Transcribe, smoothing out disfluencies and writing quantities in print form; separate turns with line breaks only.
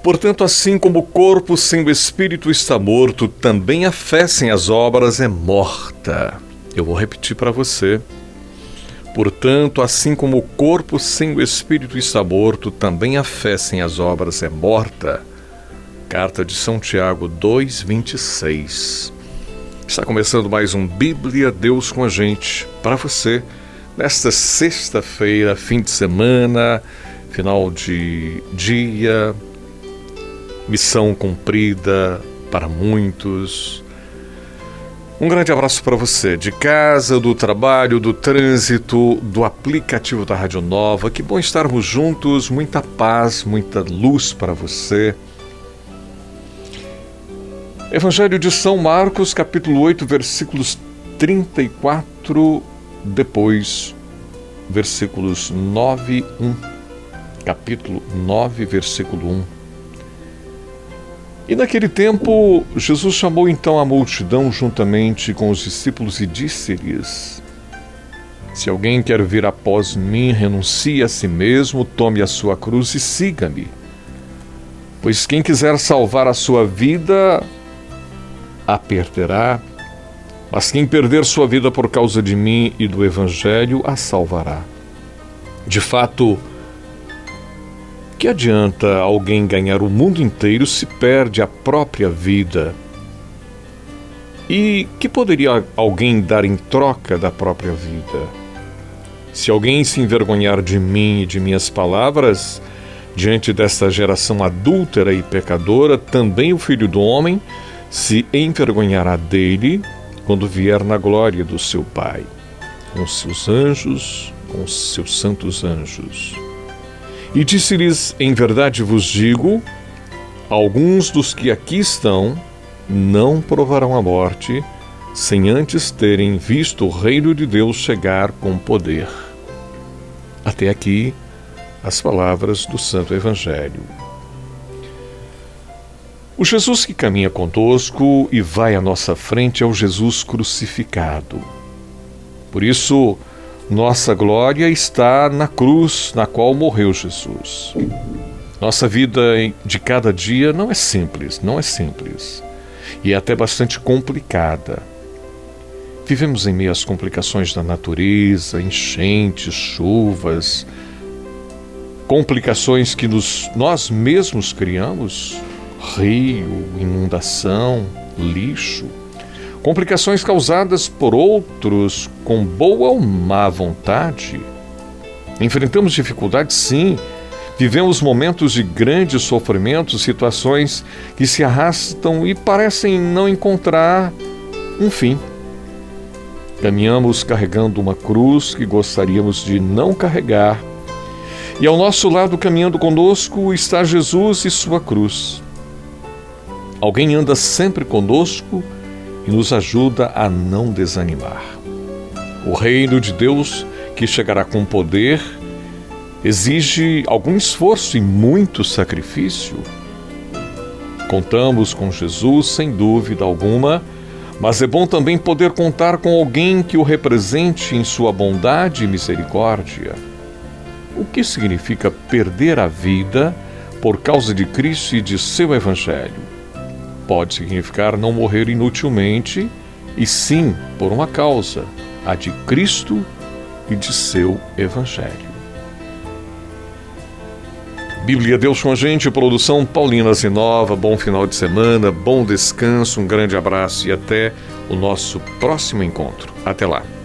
Portanto, assim como o corpo sem o espírito está morto, também a fé sem as obras é morta. Eu vou repetir para você. Portanto, assim como o corpo sem o espírito está morto, também a fé sem as obras é morta. Carta de São Tiago 2:26. Está começando mais um Bíblia Deus com a gente, para você, nesta sexta-feira, fim de semana, final de dia, missão cumprida para muitos. Um grande abraço para você, de casa, do trabalho, do trânsito, do aplicativo da Rádio Nova. Que bom estarmos juntos, muita paz, muita luz para você. Evangelho de São Marcos, capítulo 8, versículos 34, depois versículos 9, 1. Capítulo 9, versículo 1. E naquele tempo, Jesus chamou então a multidão juntamente com os discípulos e disse-lhes: Se alguém quer vir após mim, renuncie a si mesmo, tome a sua cruz e siga-me. Pois quem quiser salvar a sua vida, a perderá, mas quem perder sua vida por causa de mim e do Evangelho, a salvará. De fato, que adianta alguém ganhar o mundo inteiro se perde a própria vida? E que poderia alguém dar em troca da própria vida? Se alguém se envergonhar de mim e de minhas palavras, diante desta geração adúltera e pecadora, também o Filho do Homem se envergonhará dele quando vier na glória do seu Pai, com seus anjos, com seus santos anjos. E disse-lhes: Em verdade vos digo, alguns dos que aqui estão não provarão a morte, sem antes terem visto o reino de Deus chegar com poder. Até aqui as palavras do Santo Evangelho. O Jesus que caminha conosco e vai à nossa frente é o Jesus crucificado. Por isso, nossa glória está na cruz na qual morreu Jesus. Nossa vida de cada dia não é simples. E é até bastante complicada. Vivemos em meio às complicações da natureza, enchentes, chuvas, complicações que nós mesmos criamos, rio, inundação, lixo. Complicações causadas por outros com boa ou má vontade. Enfrentamos dificuldades, sim. Vivemos momentos de grande sofrimento, situações que se arrastam e parecem não encontrar um fim. Caminhamos carregando uma cruz que gostaríamos de não carregar. E ao nosso lado, caminhando conosco, está Jesus e sua cruz. Alguém anda sempre conosco e nos ajuda a não desanimar. O reino de Deus, que chegará com poder, exige algum esforço e muito sacrifício. Contamos com Jesus, sem dúvida alguma, mas é bom também poder contar com alguém que o represente em sua bondade e misericórdia. O que significa perder a vida por causa de Cristo e de seu Evangelho? Pode significar não morrer inutilmente, e sim por uma causa, a de Cristo e de seu Evangelho. Bíblia Deus com a gente, produção Paulina Zinova. Bom final de semana, bom descanso, um grande abraço e até o nosso próximo encontro. Até lá.